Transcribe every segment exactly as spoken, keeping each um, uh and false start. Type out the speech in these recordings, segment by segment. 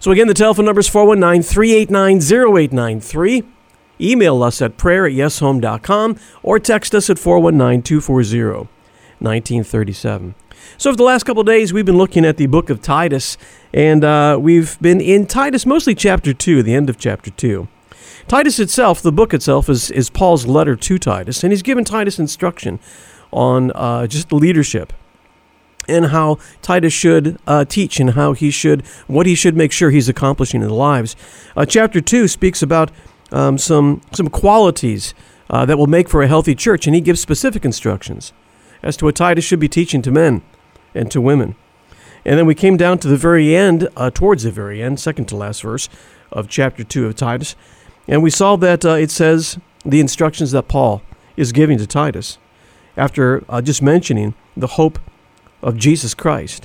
So again, the telephone number is four one nine, three eight nine, zero eight nine three. Email us at prayer at yes home dot com or text us at four one nine, two four zero, one nine three seven. So for the last couple of days, we've been looking at the book of Titus, and uh, we've been in Titus, mostly chapter two, the end of chapter two. Titus itself, the book itself, is, is Paul's letter to Titus, and he's given Titus instruction on uh, just leadership and how Titus should uh, teach and how he should, what he should make sure he's accomplishing in the lives. Uh, chapter two speaks about um, some some qualities uh, that will make for a healthy church, and he gives specific instructions as to what Titus should be teaching to men and to women. And then we came down to the very end, uh, towards the very end, second to last verse of chapter two of Titus, and we saw that uh, it says the instructions that Paul is giving to Titus after uh, just mentioning the hope of Jesus Christ.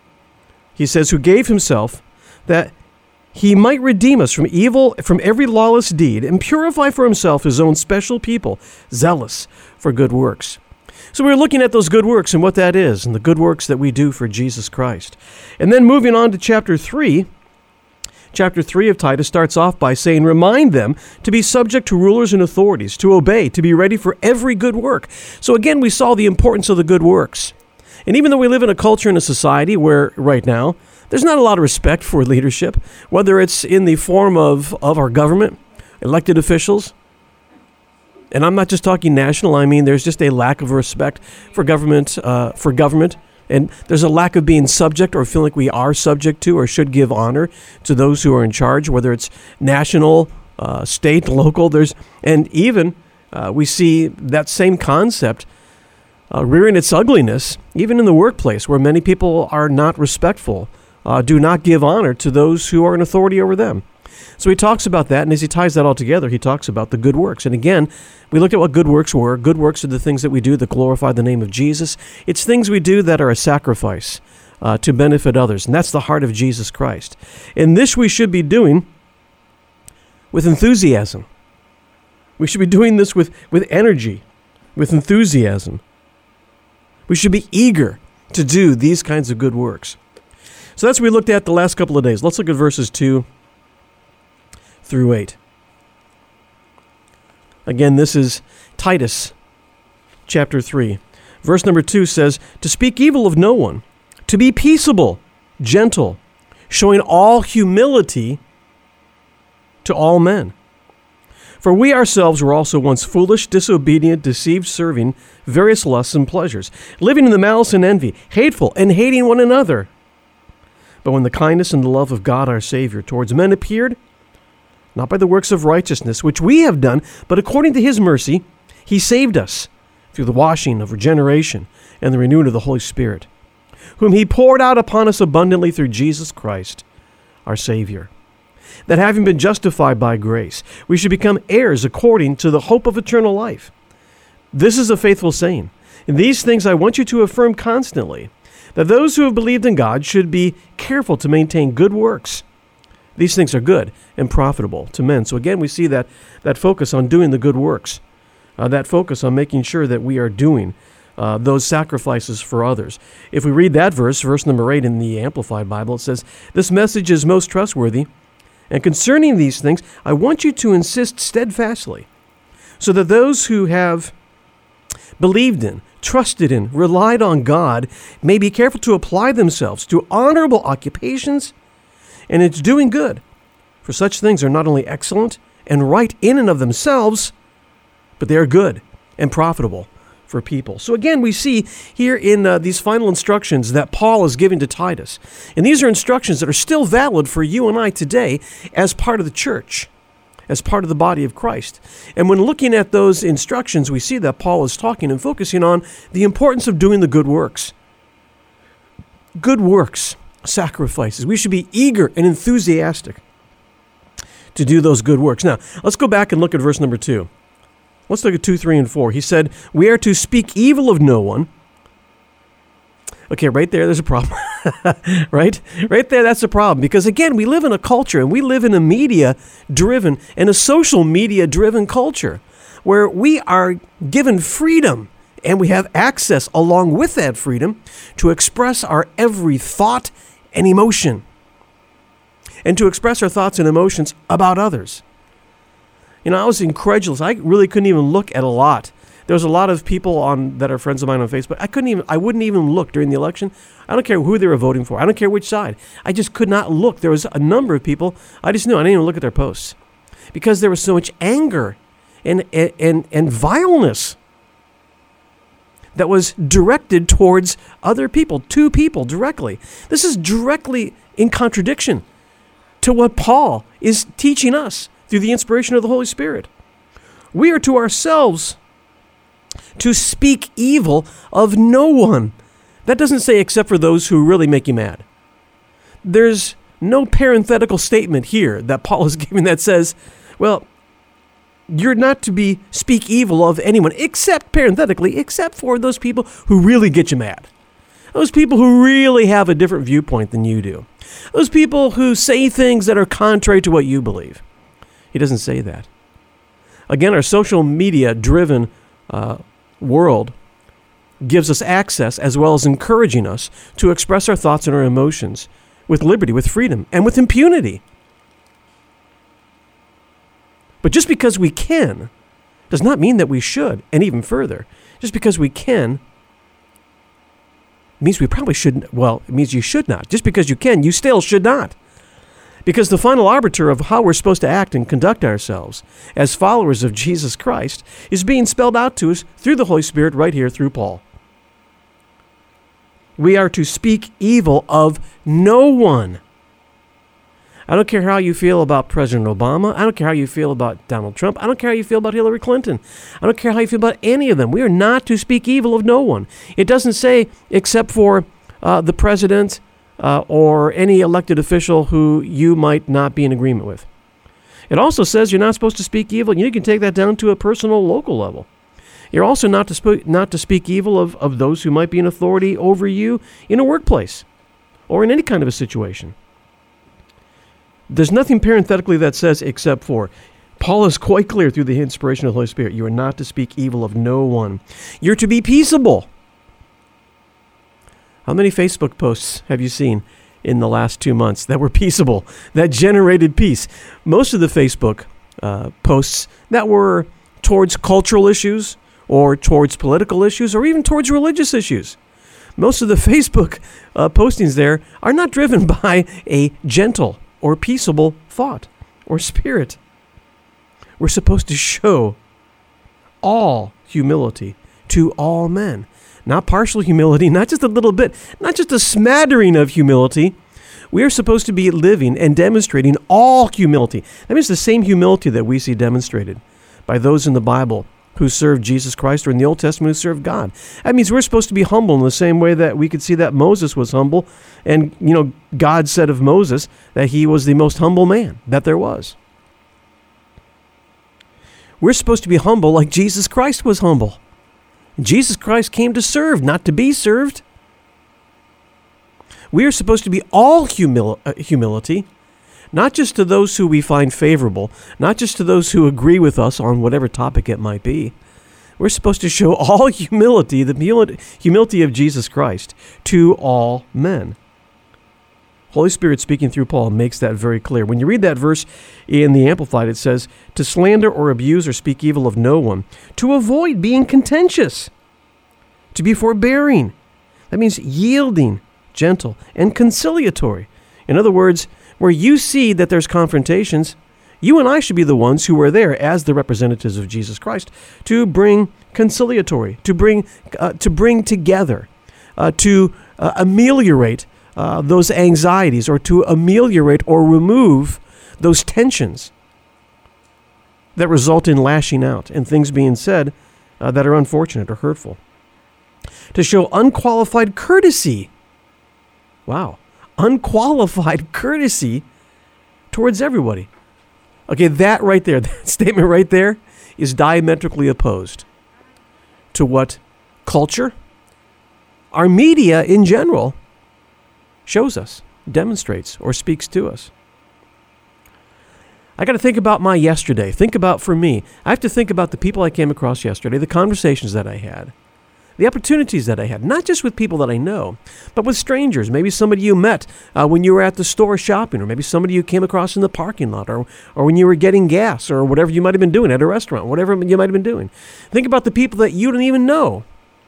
He says, who gave himself that he might redeem us from evil, from every lawless deed, and purify for himself his own special people, zealous for good works. So we're looking at those good works and what that is, and the good works that we do for Jesus Christ. And then moving on to chapter three, chapter three of Titus starts off by saying, remind them to be subject to rulers and authorities, to obey, to be ready for every good work. So again, we saw the importance of the good works. And even though we live in a culture and a society where right now there's not a lot of respect for leadership, whether it's in the form of, of our government, elected officials, and I'm not just talking national, I mean there's just a lack of respect for government, uh, for government, and there's a lack of being subject or feeling like we are subject to or should give honor to those who are in charge, whether it's national, uh, state, local, there's, and even uh, we see that same concept Uh, rearing its ugliness, even in the workplace, where many people are not respectful, uh, do not give honor to those who are in authority over them. So he talks about that, and as he ties that all together, he talks about the good works. And again, we looked at what good works were. Good works are the things that we do that glorify the name of Jesus. It's things we do that are a sacrifice uh, to benefit others, and that's the heart of Jesus Christ. And this we should be doing with enthusiasm. We should be doing this with, with energy, with enthusiasm. We should be eager to do these kinds of good works. So that's what we looked at the last couple of days. Let's look at verses two through eight. Again, this is Titus chapter three. Verse number two says, to speak evil of no one, to be peaceable, gentle, showing all humility to all men. For we ourselves were also once foolish, disobedient, deceived, serving various lusts and pleasures, living in the malice and envy, hateful, and hating one another. But when the kindness and the love of God our Savior towards men appeared, not by the works of righteousness which we have done, but according to his mercy, he saved us through the washing of regeneration and the renewing of the Holy Spirit, whom he poured out upon us abundantly through Jesus Christ, our Savior, that having been justified by grace, we should become heirs according to the hope of eternal life. This is a faithful saying. In these things I want you to affirm constantly, that those who have believed in God should be careful to maintain good works. These things are good and profitable to men. So again, we see that, that focus on doing the good works, uh, that focus on making sure that we are doing uh, those sacrifices for others. If we read that verse, verse number eight in the Amplified Bible, it says, this message is most trustworthy, and concerning these things, I want you to insist steadfastly, so that those who have believed in, trusted in, relied on God may be careful to apply themselves to honorable occupations, and it's doing good. For such things are not only excellent and right in and of themselves, but they are good and profitable for people. So again, we see here in uh, these final instructions that Paul is giving to Titus. And these are instructions that are still valid for you and I today as part of the church, as part of the body of Christ. And when looking at those instructions, we see that Paul is talking and focusing on the importance of doing the good works. Good works, sacrifices. We should be eager and enthusiastic to do those good works. Now, let's go back and look at verse number two. Let's look at two, three, and four. He said, we are to speak evil of no one. Okay, right there, there's a problem. right? Right there, that's a problem. Because again, we live in a culture and we live in a media-driven and a social media-driven culture where we are given freedom and we have access along with that freedom to express our every thought and emotion. and to express our thoughts and emotions about others. You know, I was incredulous. I really couldn't even look at a lot. There was a lot of people on that are friends of mine on Facebook. I couldn't even, I wouldn't even look during the election. I don't care who they were voting for. I don't care which side. I just could not look. There was a number of people, I just knew, I didn't even look at their posts because there was so much anger and, and, and, and vileness that was directed towards other people, to people directly. This is directly in contradiction to what Paul is teaching us through the inspiration of the Holy Spirit. We are to ourselves to speak evil of no one. That doesn't say except for those who really make you mad. There's no parenthetical statement here that Paul is giving that says, well, you're not to be speak evil of anyone, except, parenthetically, except for those people who really get you mad. Those people who really have a different viewpoint than you do. Those people who say things that are contrary to what you believe. He doesn't say that. Again, our social media-driven uh, world gives us access as well as encouraging us to express our thoughts and our emotions with liberty, with freedom, and with impunity. But just because we can does not mean that we should, and even further, just because we can means we probably shouldn't, well, it means you should not. Just because you can, you still should not. Because the final arbiter of how we're supposed to act and conduct ourselves as followers of Jesus Christ is being spelled out to us through the Holy Spirit right here through Paul. We are to speak evil of no one. I don't care how you feel about President Obama. I don't care how you feel about Donald Trump. I don't care how you feel about Hillary Clinton. I don't care how you feel about any of them. We are not to speak evil of no one. It doesn't say except for uh, the president uh, or any elected official who you might not be in agreement with. It also says you're not supposed to speak evil. You can take that down to a personal, local level. You're also not to, sp- not to speak evil of, of those who might be in authority over you in a workplace or in any kind of a situation. There's nothing parenthetically that says except for. Paul is quite clear through the inspiration of the Holy Spirit. You are not to speak evil of no one. You're to be peaceable. How many Facebook posts have you seen in the last two months that were peaceable, that generated peace? Most of the Facebook uh, posts that were towards cultural issues or towards political issues or even towards religious issues. Most of the Facebook uh, postings there are not driven by a gentle or peaceable thought or spirit. We're supposed to show all humility to all men. Not partial humility, not just a little bit, not just a smattering of humility. We are supposed to be living and demonstrating all humility. That means the same humility that we see demonstrated by those in the Bible who served Jesus Christ or in the Old Testament who served God. That means we're supposed to be humble in the same way that we could see that Moses was humble. And, you know, God said of Moses that he was the most humble man that there was. We're supposed to be humble like Jesus Christ was humble. Jesus Christ came to serve, not to be served. We are supposed to be all humil- uh, humility, not just to those who we find favorable, not just to those who agree with us on whatever topic it might be. We're supposed to show all humility, the humility of Jesus Christ, to all men. Holy Spirit speaking through Paul makes that very clear. When you read that verse in the Amplified, it says, to slander or abuse or speak evil of no one, to avoid being contentious, to be forbearing. That means yielding, gentle, and conciliatory. In other words, where you see that there's confrontations, you and I should be the ones who are there as the representatives of Jesus Christ to bring conciliatory, to bring uh, to bring together, uh, to uh, ameliorate uh, those anxieties, or to ameliorate or remove those tensions that result in lashing out and things being said uh, that are unfortunate or hurtful. To show unqualified courtesy. Wow. Unqualified courtesy towards everybody. Okay, that right there, that statement right there is diametrically opposed to what culture, our media in general, shows us, demonstrates, or speaks to us. I got to think about my yesterday. Think about, for me, I have to think about the people I came across yesterday, the conversations that I had, the opportunities that I had, not just with people that I know, but with strangers, maybe somebody you met uh, when you were at the store shopping, or maybe somebody you came across in the parking lot, or, or when you were getting gas, or whatever you might have been doing at a restaurant, whatever you might have been doing. Think about the people that you didn't even know.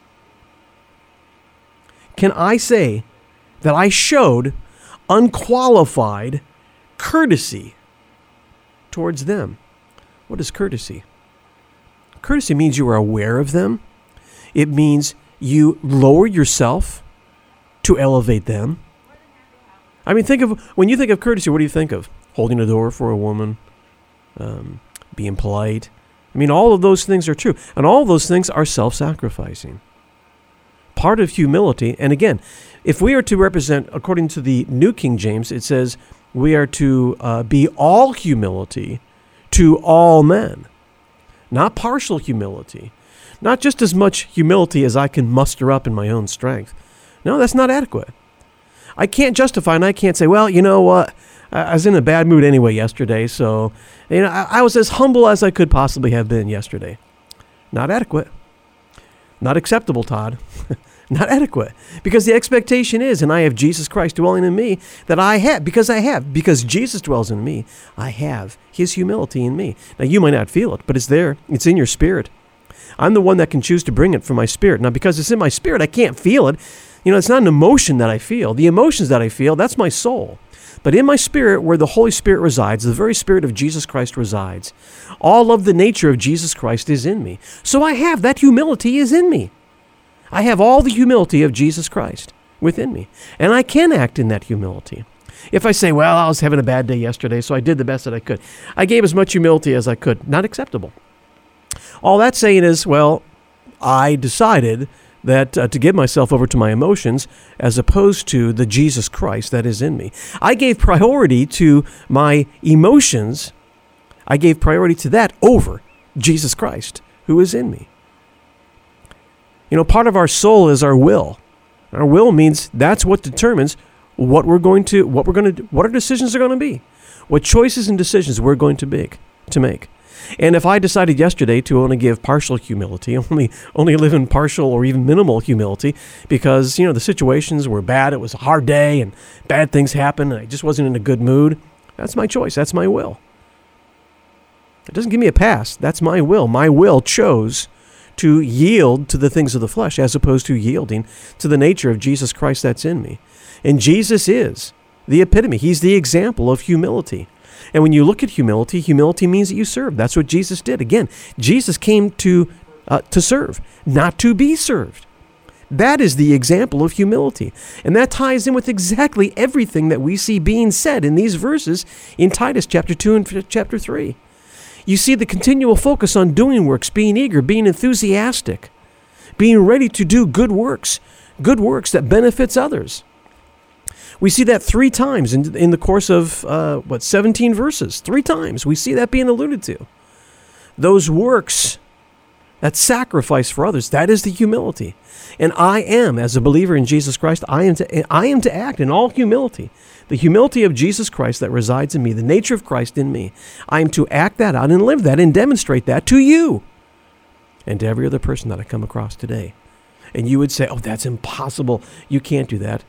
Can I say that I showed unqualified courtesy towards them? What is courtesy? Courtesy means you are aware of them. It means you lower yourself to elevate them. I mean, think of, when you think of courtesy, what do you think of? Holding a door for a woman, um, being polite. I mean, all of those things are true. And all of those things are self-sacrificing. Part of humility, and again, if we are to represent, according to the New King James, it says we are to uh, be all humility to all men. Not partial humility. Not just as much humility as I can muster up in my own strength. No, that's not adequate. I can't justify, and I can't say, well, you know what, I was in a bad mood anyway yesterday, so you know, I, I was as humble as I could possibly have been yesterday. Not adequate. Not acceptable, Todd. Not adequate. Because the expectation is, and I have Jesus Christ dwelling in me, that I have, because I have, because Jesus dwells in me, I have his humility in me. Now, you might not feel it, but it's there. It's in your spirit. I'm the one that can choose to bring it from my spirit. Now, because it's in my spirit, I can't feel it. You know, it's not an emotion that I feel. The emotions that I feel, that's my soul. But in my spirit, where the Holy Spirit resides, the very Spirit of Jesus Christ resides, all of the nature of Jesus Christ is in me. So I have, that humility is in me. I have all the humility of Jesus Christ within me. And I can act in that humility. If I say, well, I was having a bad day yesterday, so I did the best that I could. I gave as much humility as I could. Not acceptable. All that's saying is, well, I decided that uh, to give myself over to my emotions as opposed to the Jesus Christ that is in me. I gave priority to my emotions. I gave priority to that over Jesus Christ who is in me. You know, part of our soul is our will. Our will means that's what determines what we're going to, what we're going to do, what our decisions are going to be, what choices and decisions we're going to make, to make. And if I decided yesterday to only give partial humility, only only live in partial or even minimal humility, because, you know, the situations were bad, it was a hard day, and bad things happened, and I just wasn't in a good mood, that's my choice, that's my will. It doesn't give me a pass, that's my will. My will chose to yield to the things of the flesh as opposed to yielding to the nature of Jesus Christ that's in me. And Jesus is the epitome. He's the example of humility. And when you look at humility, humility means that you serve. That's what Jesus did. Again, Jesus came to uh, to serve, not to be served. That is the example of humility. And that ties in with exactly everything that we see being said in these verses in Titus chapter two and chapter three. You see the continual focus on doing works, being eager, being enthusiastic, being ready to do good works, good works that benefits others. We see that three times in, in the course of, uh, what, seventeen verses. Three times we see that being alluded to. Those works, that sacrifice for others, that is the humility. And I am, as a believer in Jesus Christ, I am to, I am to act in all humility. The humility of Jesus Christ that resides in me, the nature of Christ in me. I am to act that out and live that and demonstrate that to you and to every other person that I come across today. And you would say, oh, that's impossible. You can't do that.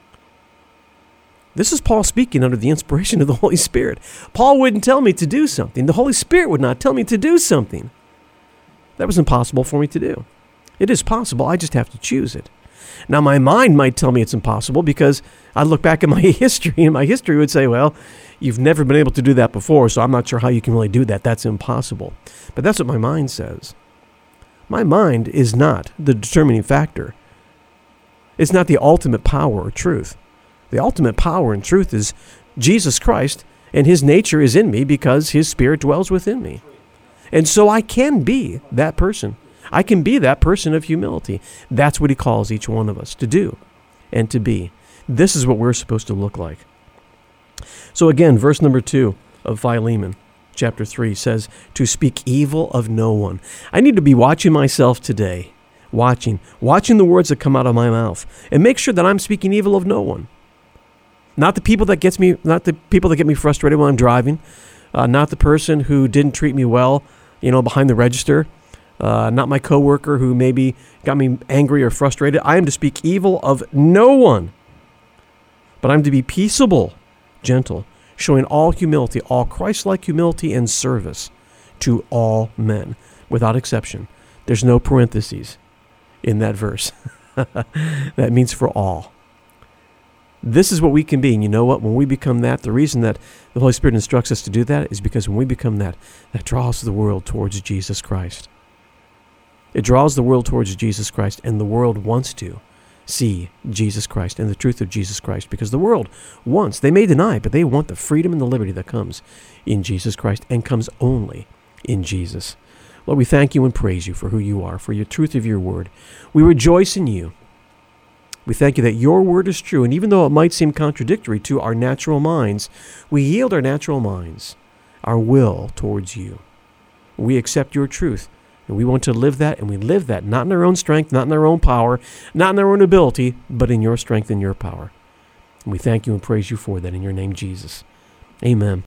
This is Paul speaking under the inspiration of the Holy Spirit. Paul wouldn't tell me to do something. The Holy Spirit would not tell me to do something. That was impossible for me to do. It is possible. I just have to choose it. Now, my mind might tell me it's impossible because I look back at my history, and my history would say, well, you've never been able to do that before, so I'm not sure how you can really do that. That's impossible. But that's what my mind says. My mind is not the determining factor. It's not the ultimate power or truth. The ultimate power and truth is Jesus Christ, and his nature is in me because his Spirit dwells within me. And so I can be that person. I can be that person of humility. That's what he calls each one of us to do and to be. This is what we're supposed to look like. So again, verse number two of Philemon, chapter three, says, to speak evil of no one. I need to be watching myself today, watching, watching the words that come out of my mouth, and make sure that I'm speaking evil of no one. Not the people that gets me, not the people that get me frustrated when I'm driving, uh, not the person who didn't treat me well, you know, behind the register, uh, not my coworker who maybe got me angry or frustrated. I am to speak evil of no one, but I'm to be peaceable, gentle, showing all humility, all Christ-like humility and service to all men, without exception. There's no parentheses in that verse. That means for all. This is what we can be. And you know what? When we become that, the reason that the Holy Spirit instructs us to do that is because when we become that, that draws the world towards Jesus Christ. It draws the world towards Jesus Christ, and the world wants to see Jesus Christ and the truth of Jesus Christ, because the world wants, they may deny, but they want the freedom and the liberty that comes in Jesus Christ and comes only in Jesus. Lord, we thank you and praise you for who you are, for your truth of your word. We rejoice in you. We thank you that your word is true, and even though it might seem contradictory to our natural minds, we yield our natural minds, our will towards you. We accept your truth, and we want to live that, and we live that, not in our own strength, not in our own power, not in our own ability, but in your strength and your power. And we thank you and praise you for that in your name, Jesus. Amen.